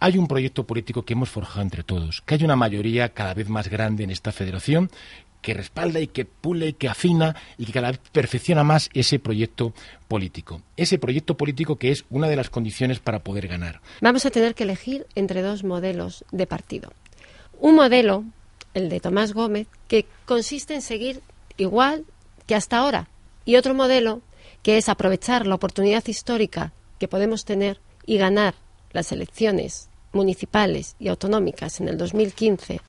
hay un proyecto político que hemos forjado entre todos, que hay una mayoría cada vez más grande en esta federación que respalda y que pule y que afina y que cada vez perfecciona más ese proyecto político. Ese proyecto político que es una de las condiciones para poder ganar. Vamos a tener que elegir entre dos modelos de partido. Un modelo, el de Tomás Gómez, que consiste en seguir igual que hasta ahora. Y otro modelo que es aprovechar la oportunidad histórica que podemos tener y ganar las elecciones municipales y autonómicas en el 2015